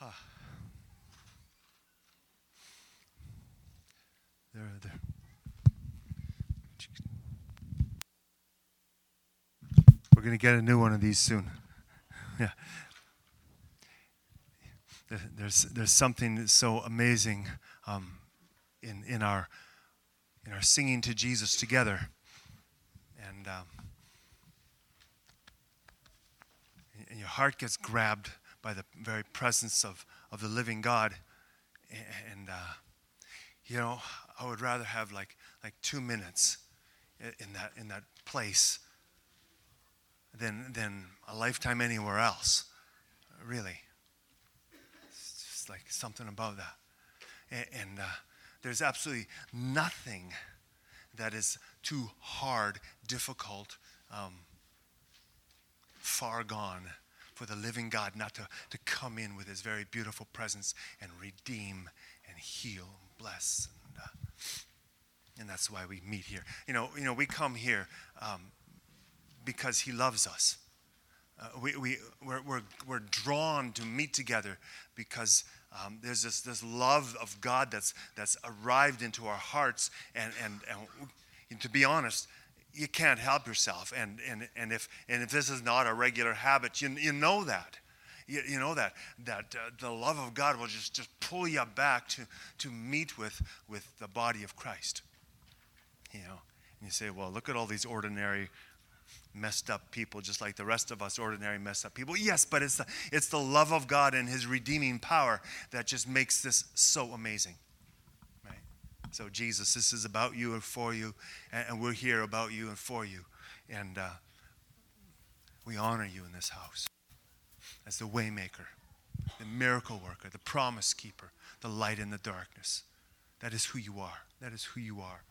There. We're going to get a new one of these soon. Yeah. There's something so amazing in our singing to Jesus together, and your heart gets grabbed by the very presence of the living God, and I would rather have like 2 minutes in that place than a lifetime anywhere else. Really, it's just like something about that, and there's absolutely nothing that is too hard, difficult, far gone for the living God not to come in with his very beautiful presence and redeem and heal and bless. And that's why we meet here. We come here because he loves us. We're drawn to meet together because there's this love of God that's arrived into our hearts, and to be honest, you can't help yourself. And if this is not a regular habit, you know that. You know that the love of God will just pull you back to meet with the body of Christ. And you say, well, look at all these ordinary messed up people, just like the rest of us, ordinary messed up people. Yes, but it's the love of God and his redeeming power that just makes this so amazing. Right? So Jesus, this is about you and for you, and we're here about you and for you. And we honor you in this house as the way maker, the miracle worker, the promise keeper, the light in the darkness. That is who you are. That is who you are.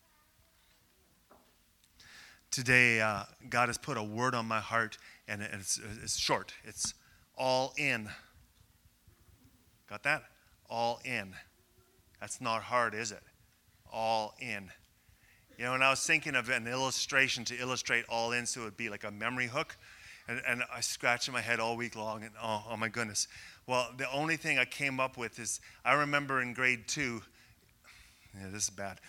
Today, God has put a word on my heart, and it's short. It's all in. Got that? All in. That's not hard, is it? All in. And I was thinking of an illustration to illustrate all in, so it would be like a memory hook. And I scratched my head all week long, and oh my goodness. Well, the only thing I came up with is, I remember in grade 2, this is bad,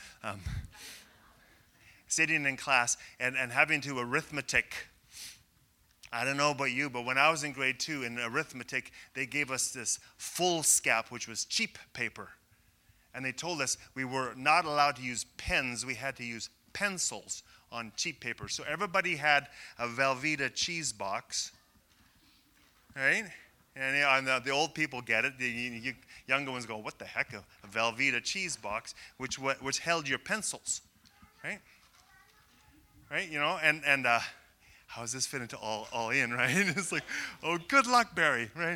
sitting in class and having to arithmetic. I don't know about you, but when I was in grade 2 in arithmetic, they gave us this foolscap, which was cheap paper. And they told us we were not allowed to use pens, we had to use pencils on cheap paper. So everybody had a Velveeta cheese box, right? And the old people get it. The younger ones go, what the heck, a Velveeta cheese box, which held your pencils, right? Right, and how does this fit into all in, right? It's like, oh, good luck, Barry, right?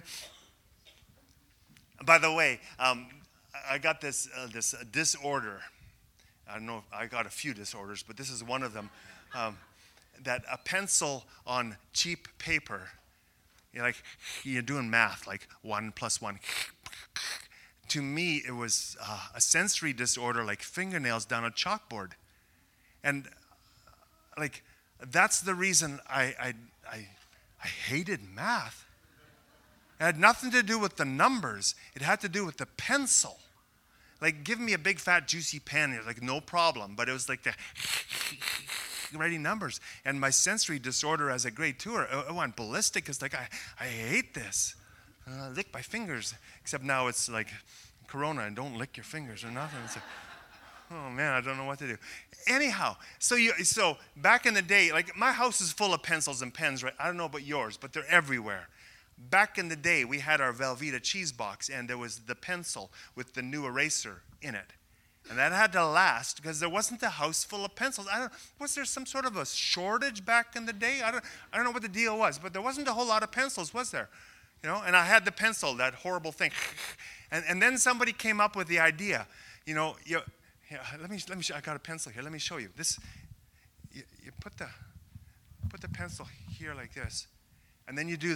By the way, I got this disorder. I don't know if I got a few disorders, but this is one of them. That a pencil on cheap paper, you're doing math, like 1 + 1. To me, it was a sensory disorder, like fingernails down a chalkboard, and that's the reason I hated math. It had nothing to do with the numbers. It had to do with the pencil. Like, give me a big, fat, juicy pen. Like, no problem. But it was like the writing numbers. And my sensory disorder as a grade 2er, it went ballistic. It's like, I hate this. Lick my fingers. Except now it's like Corona, and don't lick your fingers or nothing. It's like, oh man, I don't know what to do. Anyhow, so back in the day, like, my house is full of pencils and pens, right? I don't know about yours, but they're everywhere. Back in the day, we had our Velveeta cheese box, and there was the pencil with the new eraser in it. And that had to last because there wasn't a house full of pencils. Was there some sort of a shortage back in the day? I don't know what the deal was, but there wasn't a whole lot of pencils, was there? And I had the pencil, that horrible thing. And then somebody came up with the idea, let me show, I got a pencil here. Let me show you. This, you put the pencil here like this, and then you do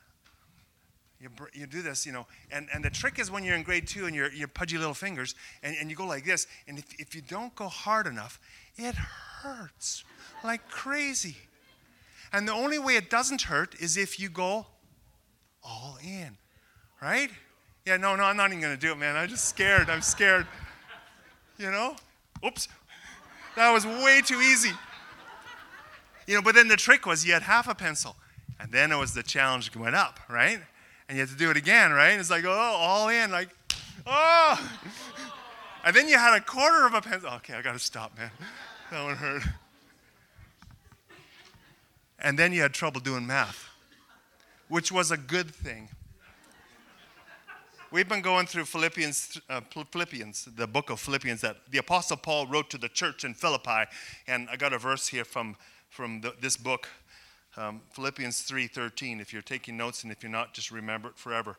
this, and the trick is when you're in grade 2 and your pudgy little fingers, and you go like this, and if you don't go hard enough, it hurts like crazy. And the only way it doesn't hurt is if you go all in, right? Yeah, no, I'm not even going to do it, man. I'm just scared. I'm scared. You know? Oops. That was way too easy. But then the trick was you had half a pencil. And then it was the challenge went up, right? And you had to do it again, right? It's like, oh, all in, like, oh. And then you had a quarter of a pencil. Okay, I got to stop, man. That one hurt. And then you had trouble doing math, which was a good thing. We've been going through Philippians, the book of Philippians that the Apostle Paul wrote to the church in Philippi. And I got a verse here from this book, Philippians 3:13. If you're taking notes, and if you're not, just remember it forever.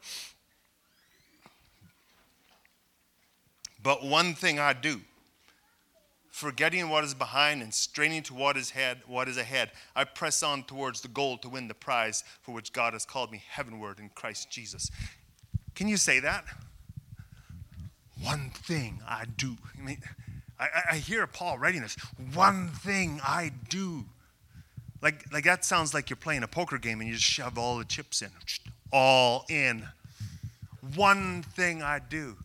But one thing I do, forgetting what is behind and straining to what is ahead, I press on towards the goal to win the prize for which God has called me heavenward in Christ Jesus. Can you say that? One thing I do. I mean, I hear Paul writing this. One thing I do. Like that sounds like you're playing a poker game and you just shove all the chips in. All in. One thing I do.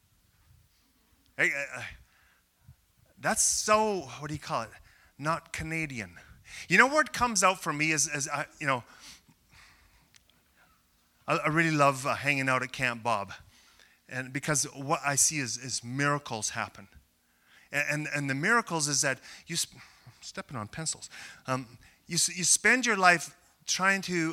That's so, what do you call it? Not Canadian. You know where it comes out for me is I really love hanging out at Camp Bob, and because what I see is miracles happen, and the miracles is that stepping on pencils. You spend your life trying to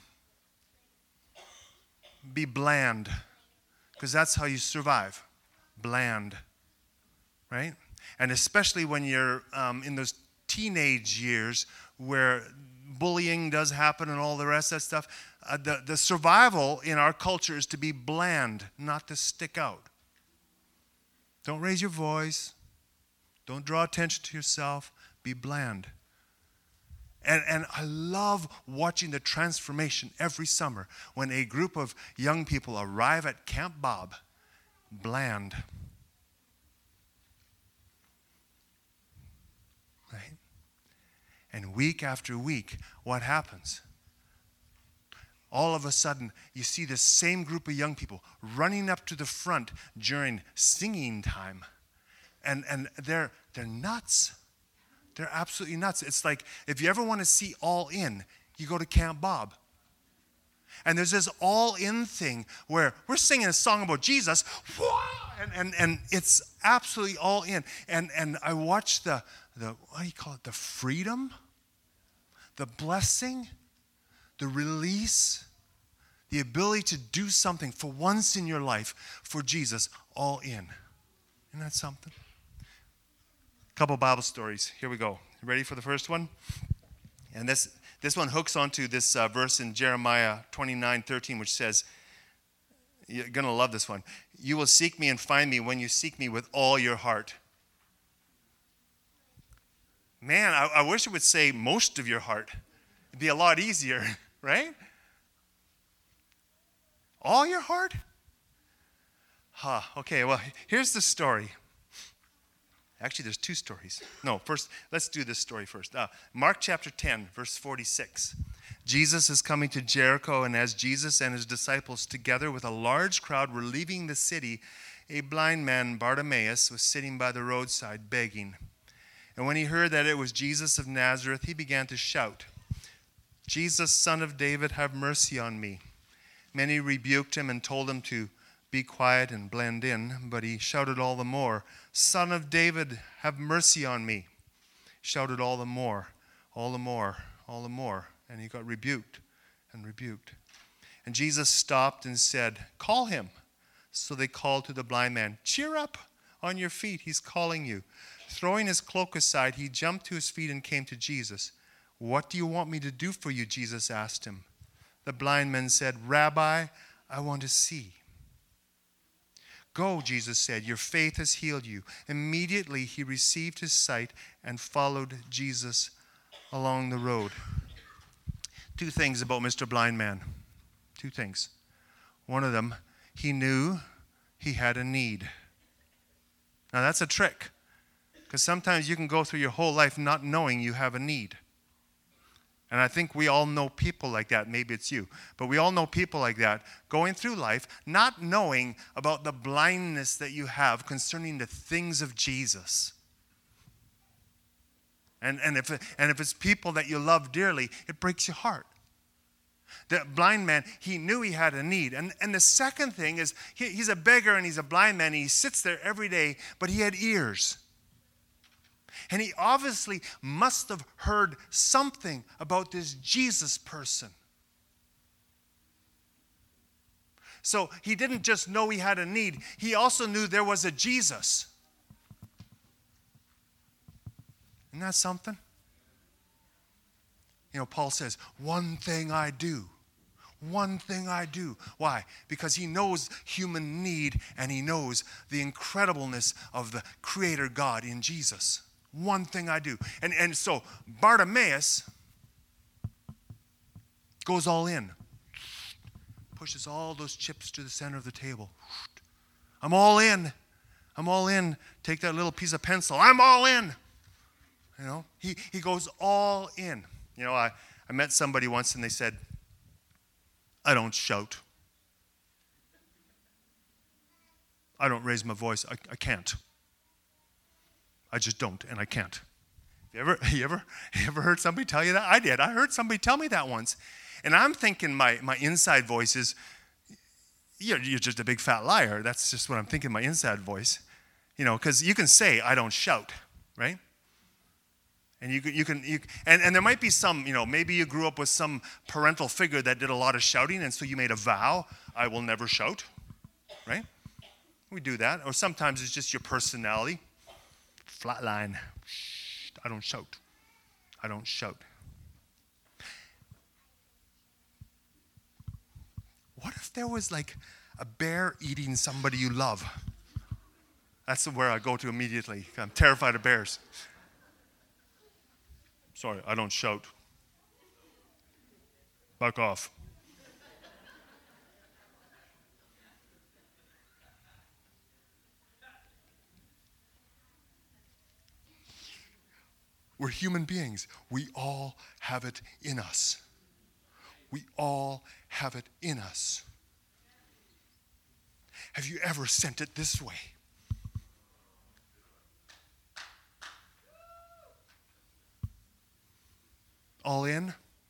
be bland, because that's how you survive, bland, right? And especially when you're in those teenage years where bullying does happen and all the rest of that stuff. The survival in our culture is to be bland, not to stick out. Don't raise your voice. Don't draw attention to yourself. Be bland. And I love watching the transformation every summer when a group of young people arrive at Camp Bob, bland. Right? And week after week, what happens? All of a sudden, you see the same group of young people running up to the front during singing time. And they're nuts. They're absolutely nuts. It's like, if you ever want to see All In, you go to Camp Bob. And there's this All In thing where we're singing a song about Jesus, and it's absolutely all in. And I watch the what do you call it, the freedom, the blessing, the release, the ability to do something for once in your life for Jesus, all in. Isn't that something? A couple Bible stories. Here we go. You ready for the first one? And this one hooks onto this verse in Jeremiah 29:13, which says, you're going to love this one. You will seek me and find me when you seek me with all your heart. Man, I wish it would say most of your heart. It'd be a lot easier, right? All your heart? Okay, well, here's the story. Actually, there's two stories. No, first, let's do this story first. Mark chapter 10, verse 46. Jesus is coming to Jericho, and as Jesus and his disciples, together with a large crowd, were leaving the city, a blind man, Bartimaeus, was sitting by the roadside begging. And when he heard that it was Jesus of Nazareth, he began to shout, "Jesus, Son of David, have mercy on me." Many rebuked him and told him to be quiet and blend in, but he shouted all the more, "Son of David, have mercy on me." Shouted all the more, all the more, all the more, and he got rebuked and rebuked. And Jesus stopped and said, "Call him." So they called to the blind man, "Cheer up, on your feet, he's calling you." Throwing his cloak aside, he jumped to his feet and came to Jesus. "What do you want me to do for you?" Jesus asked him. The blind man said, "Rabbi, I want to see." "Go," Jesus said, "your faith has healed you." Immediately he received his sight and followed Jesus along the road. Two things about Mr. Blind Man. Two things. One of them, he knew he had a need. Now that's a trick, because sometimes you can go through your whole life not knowing you have a need. And I think we all know people like that. Maybe it's you. But we all know people like that going through life, not knowing about the blindness that you have concerning the things of Jesus. And if it's people that you love dearly, it breaks your heart. The blind man, he knew he had a need. And the second thing is, he's a beggar and he's a blind man. And he sits there every day, but he had ears. And he obviously must have heard something about this Jesus person. So he didn't just know he had a need. He also knew there was a Jesus. Isn't that something? You know, Paul says, one thing I do. One thing I do. Why? Because he knows human need and he knows the incredibleness of the Creator God in Jesus. One thing I do. And so Bartimaeus goes all in. Pushes all those chips to the center of the table. I'm all in. I'm all in. Take that little piece of pencil. I'm all in. You know, he goes all in. You know, I met somebody once and they said, I don't shout. I don't raise my voice. I can't. I just don't, and I can't. You ever heard somebody tell you that? I did. I heard somebody tell me that once. And I'm thinking my inside voice is, you're just a big fat liar. That's just what I'm thinking, my inside voice. You know, because you can say, I don't shout, right? And you can there might be some, you know, maybe you grew up with some parental figure that did a lot of shouting, and so you made a vow, I will never shout, right? We do that. Or sometimes it's just your personality. Flatline. I don't shout. I don't shout. What if there was like a bear eating somebody you love? That's where I go to immediately. I'm terrified of bears. Sorry, I don't shout. Back off. We're human beings. We all have it in us. We all have it in us. Have you ever sent it this way? All in?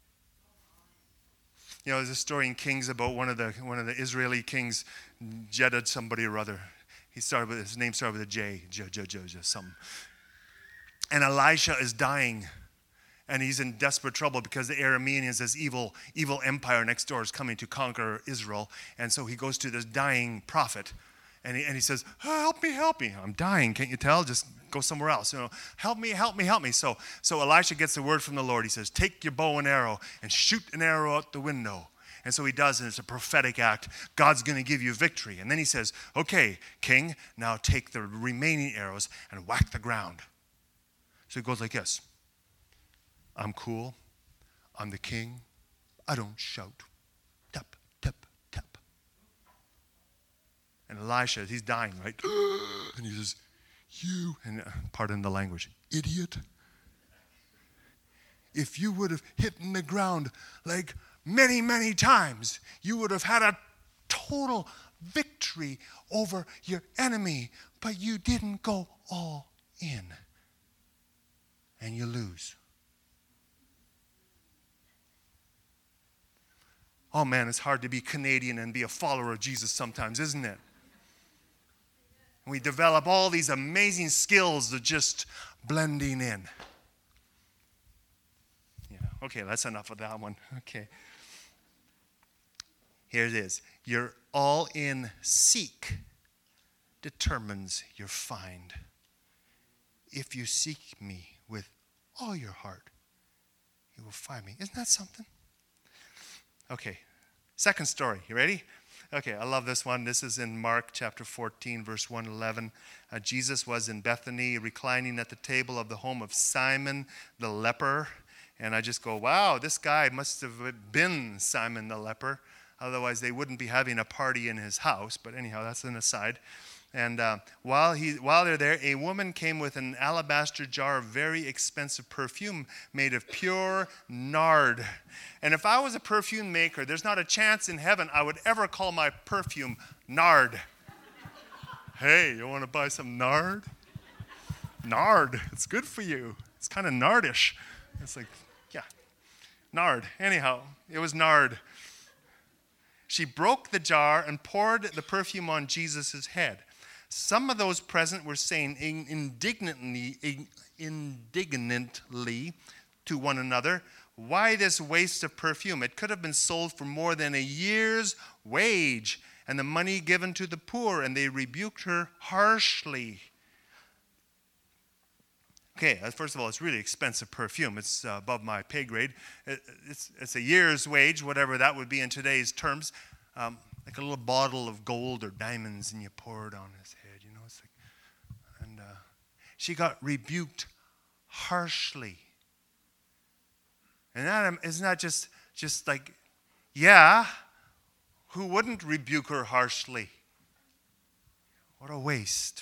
You know, there's a story in Kings about one of the Israeli kings, Jeddah somebody or other. His name started with a J, something. And Elisha is dying, and he's in desperate trouble because the Arameans, this evil empire next door, is coming to conquer Israel. And so he goes to this dying prophet, and he says, oh, help me. I'm dying, can't you tell? Just go somewhere else. You know, help me. So Elisha gets the word from the Lord. He says, take your bow and arrow and shoot an arrow out the window. And so he does, and it's a prophetic act. God's going to give you victory. And then he says, okay, king, now take the remaining arrows and whack the ground. So it goes like this. I'm cool. I'm the king. I don't shout. Tap, tap, tap. And Elisha, he's dying, right? And he says, you, and pardon the language, idiot. If you would have hit the ground like many, many times, you would have had a total victory over your enemy, but you didn't go all in. And you lose. Oh man, it's hard to be Canadian and be a follower of Jesus sometimes, isn't it? We develop all these amazing skills of just blending in. Yeah, okay, that's enough of that one. Okay. Here it is. Your all-in seek determines your find. If you seek me with all your heart, you will find me. Isn't that something? Okay, second story. You ready? Okay, I love this one. This is in Mark chapter 14, verse 111. Jesus was in Bethany, reclining at the table of the home of Simon the leper. And I just go, wow, this guy must have been Simon the leper. Otherwise, they wouldn't be having a party in his house. But anyhow, that's an aside. And while they're there, a woman came with an alabaster jar of very expensive perfume made of pure nard. And if I was a perfume maker, there's not a chance in heaven I would ever call my perfume nard. Hey, you want to buy some nard? Nard, it's good for you. It's kind of nardish. It's like, yeah, nard. Anyhow, it was nard. She broke the jar and poured the perfume on Jesus' head. Some of those present were saying indignantly to one another, "Why this waste of perfume? It could have been sold for more than a year's wage and the money given to the poor." And they rebuked her harshly. Okay, first of all, it's really expensive perfume. It's above my pay grade. It's a year's wage, whatever that would be in today's terms. Like a little bottle of gold or diamonds, and you pour it on his head. You know, it's like, and she got rebuked harshly. And that isn't that just like, yeah, who wouldn't rebuke her harshly? What a waste.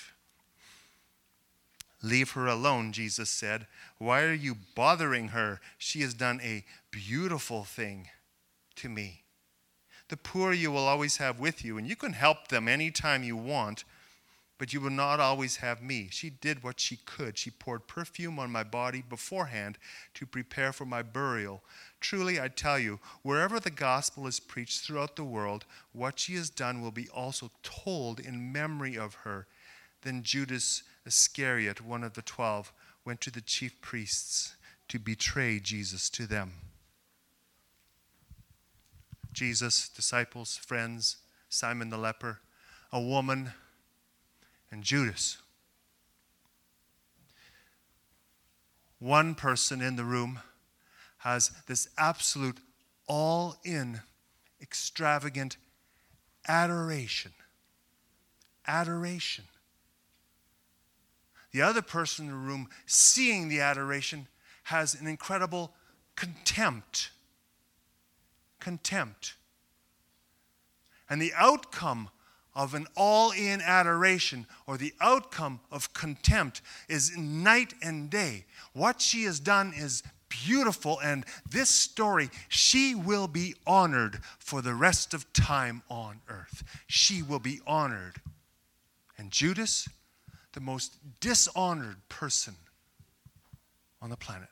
"Leave her alone," Jesus said. "Why are you bothering her? She has done a beautiful thing to me. The poor you will always have with you, and you can help them anytime you want, but you will not always have me. She did what she could. She poured perfume on my body beforehand to prepare for my burial. Truly, I tell you, wherever the gospel is preached throughout the world, what she has done will be also told in memory of her." Then Judas Iscariot, one of the 12, went to the chief priests to betray Jesus to them. Jesus, disciples, friends, Simon the leper, a woman, and Judas. One person in the room has this absolute all-in, extravagant adoration. Adoration. The other person in the room, seeing the adoration, has an incredible contempt. Contempt. And the outcome of an all-in adoration or the outcome of contempt is night and day. What she has done is beautiful, and this story, she will be honored for the rest of time on earth. She will be honored. And Judas, the most dishonored person on the planet.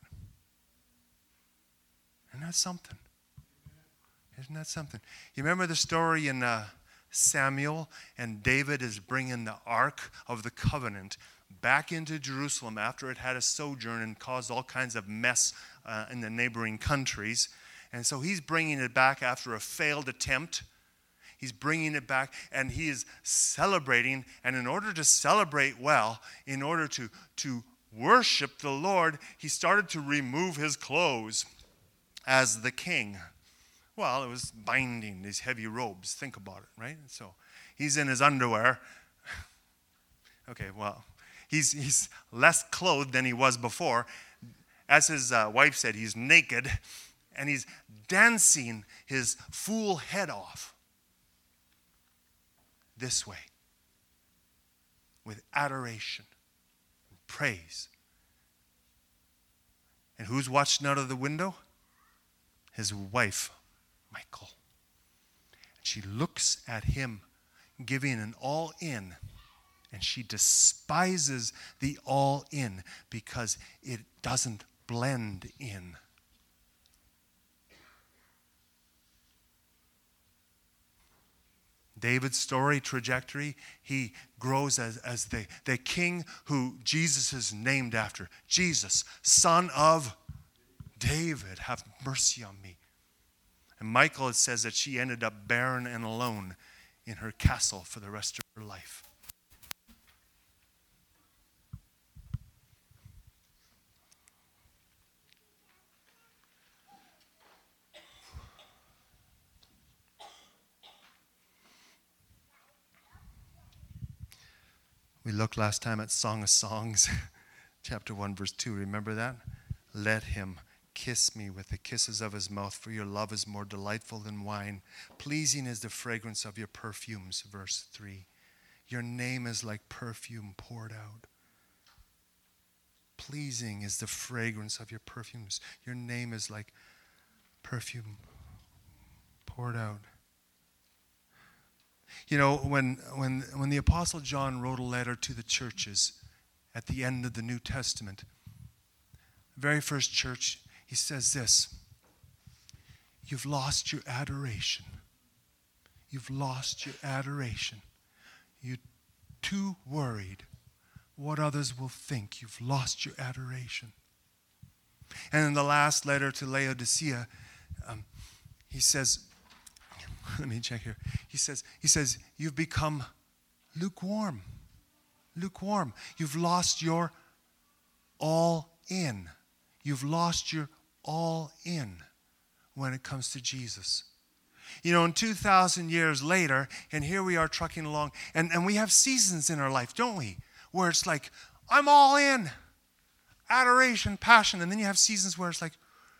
Isn't that something? Isn't that something? You remember the story in Samuel, and David is bringing the Ark of the Covenant back into Jerusalem after it had a sojourn and caused all kinds of mess in the neighboring countries. And so he's bringing it back after a failed attempt. He's bringing it back, and he is celebrating. And in order to celebrate well, in order to worship the Lord, he started to remove his clothes as the king. Well, it was binding, these heavy robes. Think about it, right? So he's in his underwear. Okay, well, he's less clothed than he was before. As his wife said, he's naked, and he's dancing his fool head off this way with adoration and praise. And who's watching out of the window? His wife, Michal. And she looks at him giving an all-in, and she despises the all-in because it doesn't blend in. David's story trajectory, he grows as the king who Jesus is named after. Jesus, son of David, have mercy on me. And Michal, it says that she ended up barren and alone in her castle for the rest of her life. We looked last time at Song of Songs, chapter 1, verse 2. Remember that? Let him kiss me with the kisses of his mouth, for your love is more delightful than wine. Pleasing is the fragrance of your perfumes, verse 3. Your name is like perfume poured out. Pleasing is the fragrance of your perfumes. Your name is like perfume poured out. You know, when the Apostle John wrote a letter to the churches at the end of the New Testament, the very first church, he says this: you've lost your adoration. You've lost your adoration. You're too worried what others will think. You've lost your adoration. And in the last letter to Laodicea, he says, let me check here. He says, you've become lukewarm. Lukewarm. You've lost your all in. You've lost your all in when it comes to Jesus. You know, and 2,000 years later, and here we are trucking along, and we have seasons in our life, don't we? Where it's like, I'm all in. Adoration, passion. And then you have seasons where it's like,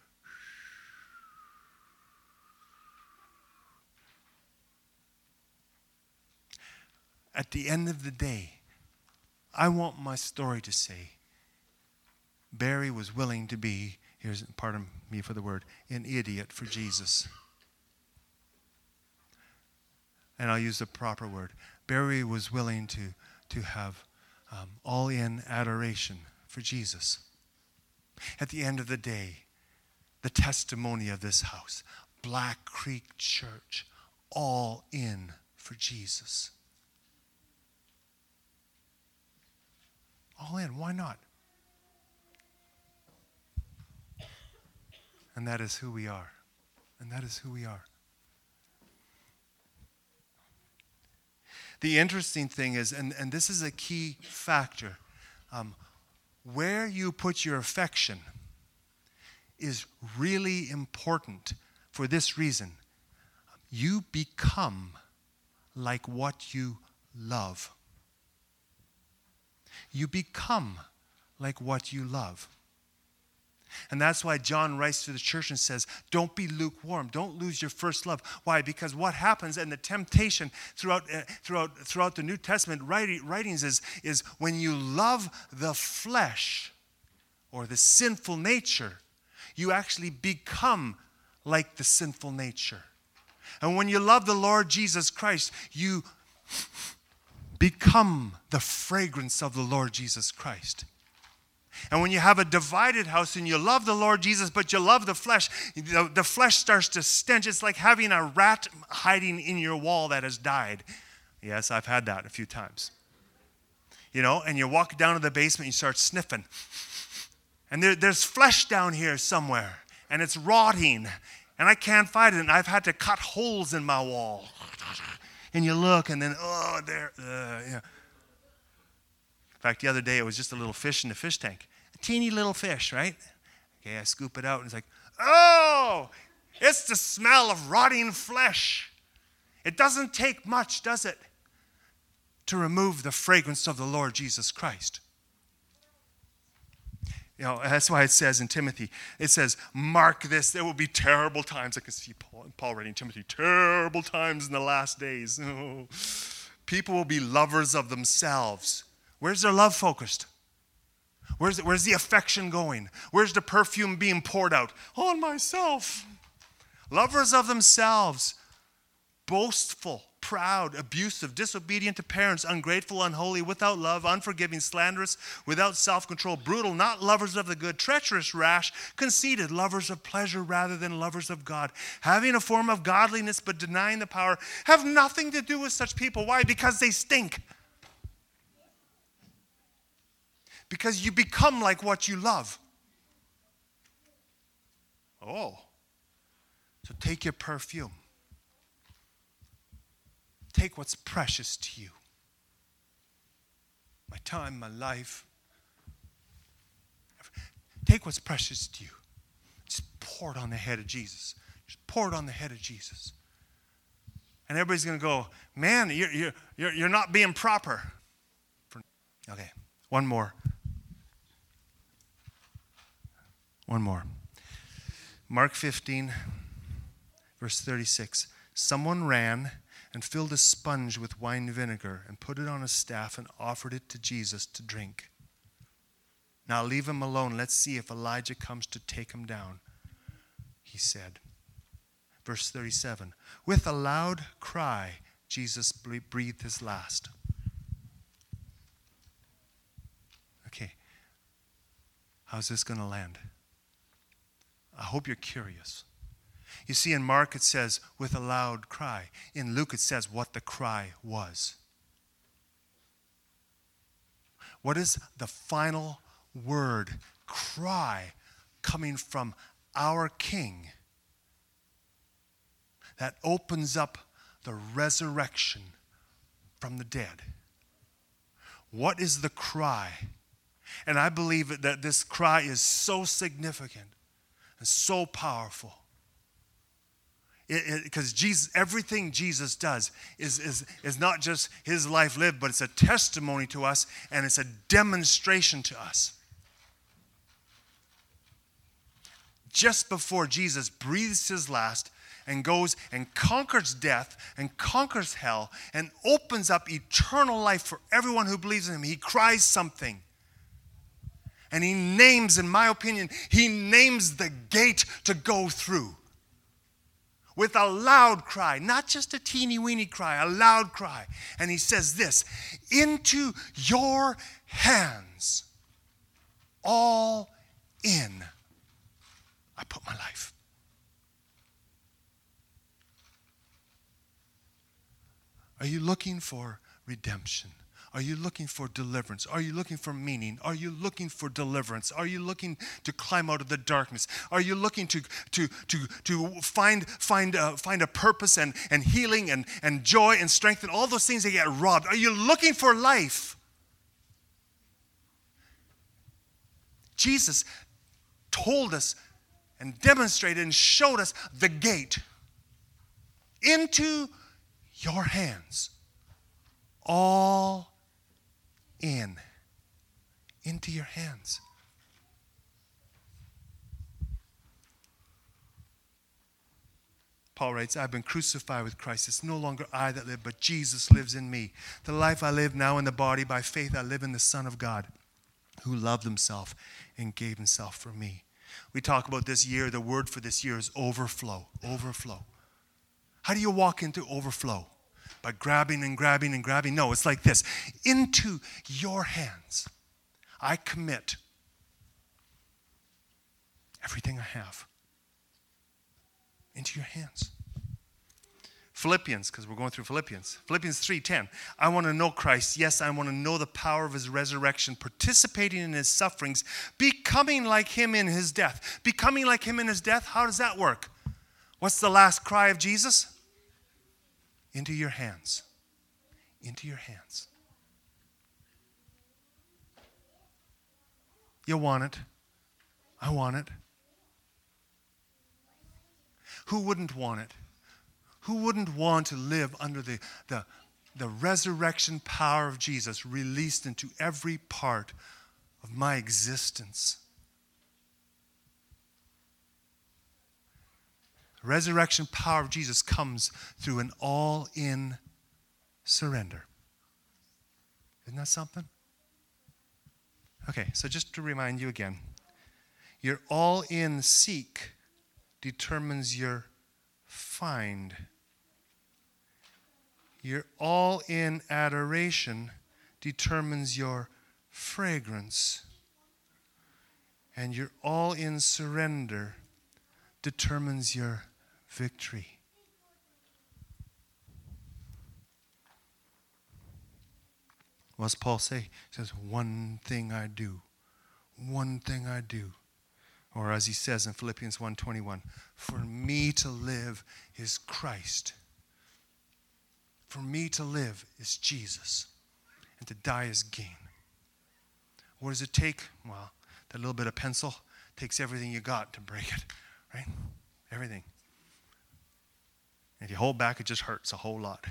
at the end of the day, I want my story to say, Barry was willing to be, here's, pardon me for the word, an idiot for Jesus. And I'll use the proper word. Barry was willing to have all-in adoration for Jesus. At the end of the day, the testimony of this house, Black Creek Church, all in for Jesus. All in, why not? And that is who we are. And that is who we are. The interesting thing is, and this is a key factor, where you put your affection is really important for this reason. You become like what you love. You become like what you love. And that's why John writes to the church and says, don't be lukewarm. Don't lose your first love. Why? Because what happens, and the temptation throughout the New Testament writings is when you love the flesh or the sinful nature, you actually become like the sinful nature. And when you love the Lord Jesus Christ, you become the fragrance of the Lord Jesus Christ. And when you have a divided house and you love the Lord Jesus, but you love the flesh starts to stench. It's like having a rat hiding in your wall that has died. Yes, I've had that a few times. You know, and you walk down to the basement and you start sniffing. And there's flesh down here somewhere, and it's rotting, and I can't find it, and I've had to cut holes in my wall. And you look, and then, yeah. In fact, the other day, it was just a little fish in the fish tank. A teeny little fish, right? Okay, I scoop it out, and it's like, oh, it's the smell of rotting flesh. It doesn't take much, does it, to remove the fragrance of the Lord Jesus Christ? You know, that's why it says in Timothy, it says, mark this, there will be terrible times. I can see Paul writing Timothy, terrible times in the last days. Oh. People will be lovers of themselves. Where's their love focused? Where's the affection going? Where's the perfume being poured out? On myself. Lovers of themselves. Boastful, proud, abusive, disobedient to parents, ungrateful, unholy, without love, unforgiving, slanderous, without self-control, brutal, not lovers of the good, treacherous, rash, conceited, lovers of pleasure rather than lovers of God, having a form of godliness but denying the power, have nothing to do with such people. Why? Because they stink. Because you become like what you love. Oh. So take your perfume. Take what's precious to you. My time, my life. Take what's precious to you. Just pour it on the head of Jesus. Just pour it on the head of Jesus. And everybody's going to go, man, you're not being proper. Okay, one more. One more. Mark 15, verse 36. Someone ran and filled a sponge with wine vinegar and put it on a staff and offered it to Jesus to drink. Now leave him alone. Let's see if Elijah comes to take him down, he said. Verse 37, with a loud cry, Jesus breathed his last. Okay, how's this going to land? I hope you're curious. You see, in Mark it says, with a loud cry. In Luke it says what the cry was. What is the final word, cry, coming from our King that opens up the resurrection from the dead? What is the cry? And I believe that this cry is so significant and so powerful. Because Jesus, everything Jesus does is not just his life lived, but it's a testimony to us and it's a demonstration to us. Just before Jesus breathes his last and goes and conquers death and conquers hell and opens up eternal life for everyone who believes in him, he cries something. And he names, in my opinion, he names the gate to go through. With a loud cry, not just a teeny weeny cry, a loud cry. And he says this, into your hands, all in, I put my life. Are you looking for redemption? Are you looking for deliverance? Are you looking for meaning? Are you looking for deliverance? Are you looking to climb out of the darkness? Are you looking to find a purpose and healing and joy and strength and all those things that get robbed? Are you looking for life? Jesus told us and demonstrated and showed us the gate into your hands. All into your hands. Paul writes, I've been crucified with Christ. It's no longer I that live, but Jesus lives in me. The life I live now in the body, by faith I live in the Son of God, who loved himself and gave himself for me. We talk about this year. The word for this year is overflow. Overflow. How do you walk into overflow? By grabbing and grabbing and grabbing? No, it's like this. Into your hands, I commit everything I have. Into your hands. Philippians, because we're going through Philippians. Philippians 3:10. I want to know Christ. Yes, I want to know the power of his resurrection, participating in his sufferings, becoming like him in his death. Becoming like him in his death, how does that work? What's the last cry of Jesus? Into your hands. Into your hands. You want it. I want it. Who wouldn't want it? Who wouldn't want to live under the resurrection power of Jesus released into every part of my existence? The resurrection power of Jesus comes through an all-in surrender. Isn't that something? Okay, so just to remind you again, your all-in seek determines your find. Your all-in adoration determines your fragrance. And your all-in surrender determines your victory. What does Paul say? He says, one thing I do. One thing I do. Or as he says in Philippians 1:21, for me to live is Christ. For me to live is Jesus. And to die is gain. What does it take? Well, that little bit of pencil takes everything you got to break it. Right? Everything. And if you hold back, it just hurts a whole lot.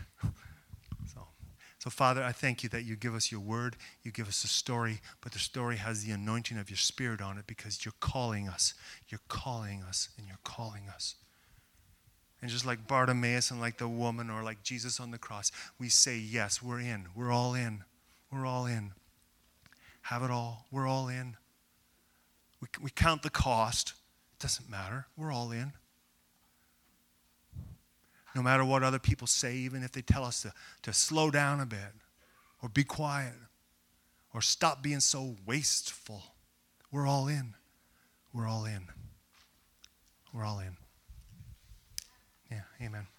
So Father, I thank you that you give us your word, you give us a story, but the story has the anointing of your Spirit on it because you're calling us. You're calling us and you're calling us. And just like Bartimaeus and like the woman or like Jesus on the cross, we say, yes, we're in. We're all in. We're all in. Have it all. We're all in. We count the cost. It doesn't matter. We're all in. No matter what other people say, even if they tell us to slow down a bit or be quiet or stop being so wasteful, we're all in. We're all in. We're all in. Yeah, amen.